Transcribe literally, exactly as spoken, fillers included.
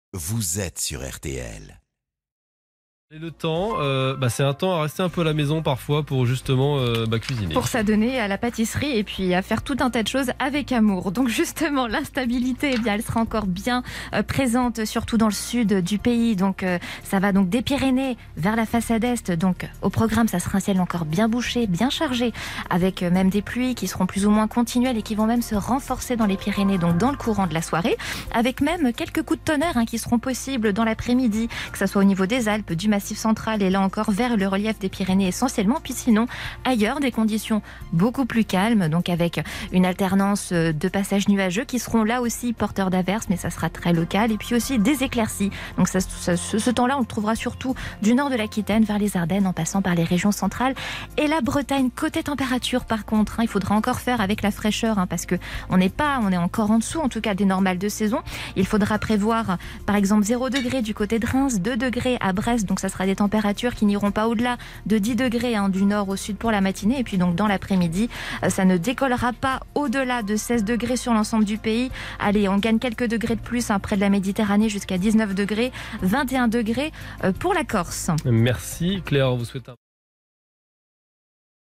Vous êtes sur R T L. Et le temps, euh, bah c'est un temps à rester un peu à la maison parfois pour justement euh, bah, cuisiner. Pour s'adonner à la pâtisserie et puis à faire tout un tas de choses avec amour. Donc justement, l'instabilité, eh bien, elle sera encore bien euh, présente, surtout dans le sud du pays. Donc euh, ça va donc des Pyrénées vers la façade est. Donc au programme, ça sera un ciel encore bien bouché, bien chargé, avec euh, même des pluies qui seront plus ou moins continuelles et qui vont même se renforcer dans les Pyrénées, donc dans le courant de la soirée, avec même quelques coups de tonnerre hein, qui seront possibles dans l'après-midi, que ce soit au niveau des Alpes, du Massif central et là encore vers le relief des Pyrénées essentiellement, puis sinon ailleurs des conditions beaucoup plus calmes, donc avec une alternance de passages nuageux qui seront là aussi porteurs d'averses, mais ça sera très local, et puis aussi des éclaircies. Donc ça, ça, ce, ce temps-là, on le trouvera surtout du nord de l'Aquitaine vers les Ardennes, en passant par les régions centrales et la Bretagne. Côté température, par contre, hein, il faudra encore faire avec la fraîcheur, hein, parce que on n'est pas, on est encore en dessous, en tout cas des normales de saison. Il faudra prévoir, par exemple, zéro degré du côté de Reims, deux degrés à Brest, donc ça sera des températures qui n'iront pas au-delà de dix degrés hein, du nord au sud pour la matinée. Et puis donc dans l'après-midi, ça ne décollera pas au-delà de seize degrés sur l'ensemble du pays. Allez, on gagne quelques degrés de plus hein, près de la Méditerranée jusqu'à dix-neuf degrés, vingt et un degrés pour la Corse. Merci Claire, on vous souhaite un...